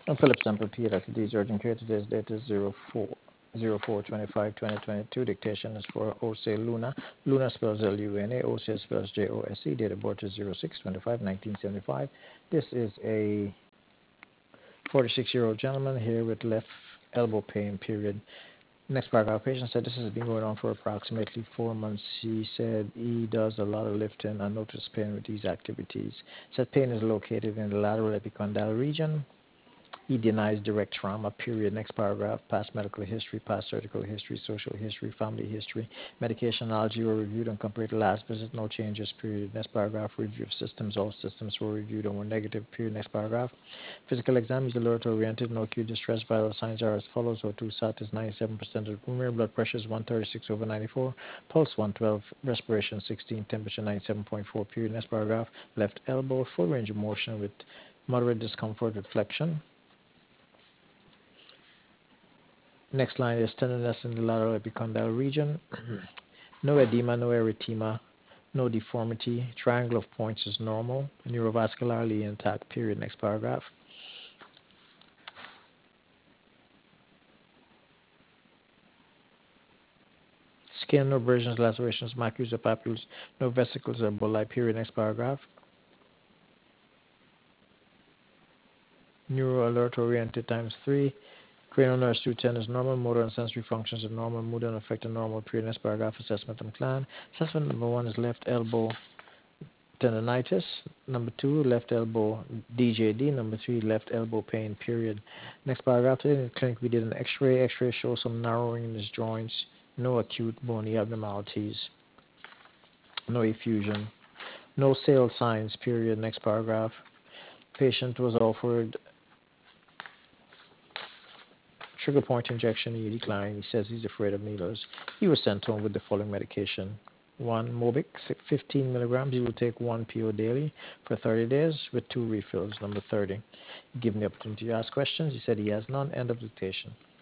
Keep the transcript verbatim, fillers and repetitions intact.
I'm Philip Sample P. That's the urgent care. Today's date is zero four zero four twenty-five twenty twenty-two. Dictation is for Ose Luna. Luna spells L U N A. Ose spells J O S E. Date of birth is zero six twenty-five nineteen seventy-five. This is a forty-six-year-old gentleman here with left elbow pain, period. Next paragraph, patient said this has been going on for approximately four months. He said he does a lot of lifting and notice pain with these activities. Said pain is located in the lateral epicondyle region. He denies direct trauma, period. Next paragraph, past medical history, past surgical history, social history, family history, medication allergy were reviewed and compared to last visit, no changes, period. Next paragraph, review of systems, all systems were reviewed and were negative, period. Next paragraph, physical exam is alert oriented, no acute distress, vital signs are as follows. O two sat is ninety-seven percent of the room, blood pressure is one thirty-six over ninety-four, pulse one twelve, respiration sixteen, temperature ninety-seven point four, period. Next paragraph, left elbow, full range of motion with moderate discomfort with flexion. Next line is tenderness in the lateral epicondyle region. No edema, no erythema, no deformity. Triangle of points is normal. Neurovascularly intact, period. Next paragraph. Skin, no abrasions, lacerations, macules or papules, no vesicles or bulli, period. Next paragraph. Neuro alert oriented times three. Cranial nerves two ten is normal. Motor and sensory functions are normal. Mood and affect are normal, period. Next paragraph. Assessment and plan. Assessment number one is left elbow tendonitis. Number two, left elbow D J D. Number three, left elbow pain, period. Next paragraph, today in the clinic we did an x-ray. X-ray shows some narrowing in his joints, no acute bony abnormalities, no effusion, no sale signs, period. Next paragraph, patient was offered trigger point injection. He declined. He says he's afraid of needles. He was sent home with the following medication. One Mobic, fifteen milligrams. He will take one P O daily for thirty days with two refills. Number thirty. Give me the opportunity to ask questions. He said he has none. End of dictation.